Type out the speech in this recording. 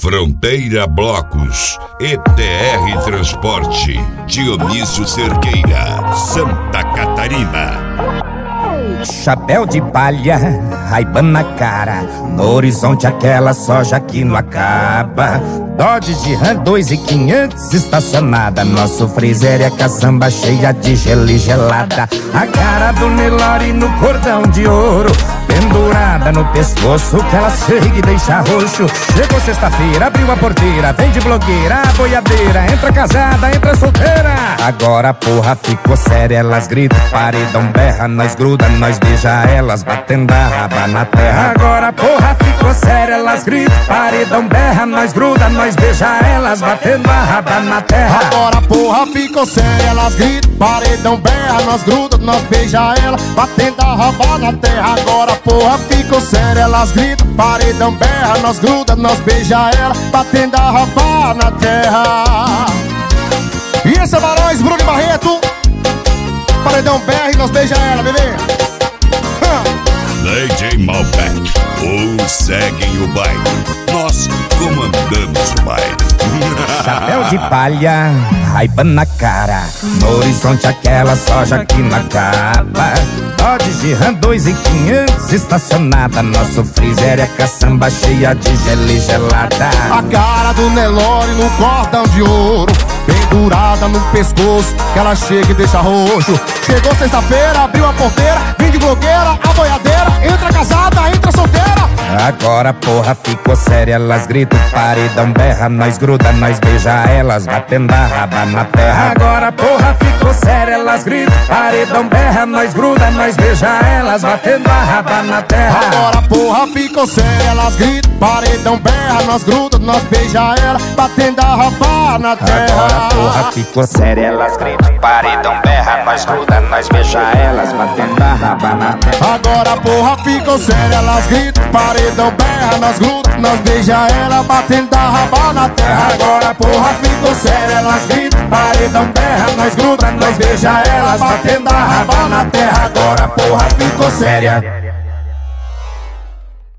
Fronteira Blocos, ETR Transporte, Dionísio Cerqueira, Santa Catarina. Chapéu de palha, Ray-Ban na cara, no horizonte aquela soja que não acaba. Dodge de Ram 2.500 estacionada, nosso freezer é caçamba cheia de gelo e gelada. A cara do Nelore no cordão de ouro, pendurada no pescoço que ela chega e deixa roxo. Chegou sexta-feira, abriu a porteira, vem de blogueira, a boiadeira, entra casada, entra solteira. Agora a porra ficou séria, elas gritam, paredão berra, nós gruda, nós beija elas, batendo a raba na terra. Agora a porra ficou séria, elas gritam, paredão berra, nós gruda, nós beija elas, batendo a raba na terra. Agora a porra ficou séria, elas gritam, paredão berra, nós gruda, nós beija ela, batendo a raba na terra. Agora a porra ficou séria, elas gritam, paredão berra, nós gruda, nós beija ela, batendo a raba na terra. E esse é Barões, Bruno e Barreto, paredão berra e nós beija ela, bebê. DJ Malbec, ou seguem o baile, nós comandamos o baile. Chapéu de palha, Ray-Ban na cara, no horizonte aquela soja que não acaba. Dodge de Ram 2.500 estacionada, nosso freezer é caçamba cheia de gelo e gelada. A cara do Nelore no cordão de ouro, pendurada no pescoço que ela chega e deixa roxo. Chegou sexta-feira, abriu a porteira, vem de blogueira, a boiadeira, entra casada, entra solteira. Agora a porra ficou séria, elas gritam, paredão berra, nós gruda, nós beija elas, batendo a raba na terra. Agora a porra ficou séria, elas gritam, paredão berra, nós gruda, nós beija elas, batendo a raba na terra. Agora a porra ficou séria, elas gritam, paredão berra, nós gruda, nós beija ela, batendo a raba na terra. Agora a porra ficou séria, elas gritam, paredão berra, nós gruda, nós beija elas, batendo a raba na terra. Agora a porra ficou séria, elas gritam, paredão berra, nós gruda, nós beija ela, batendo a raba na terra. Agora a porra ficou séria, elas gritam, paredão berra, nós gruda, nós beija elas, batendo a raba na terra. Agora a porra ficou séria.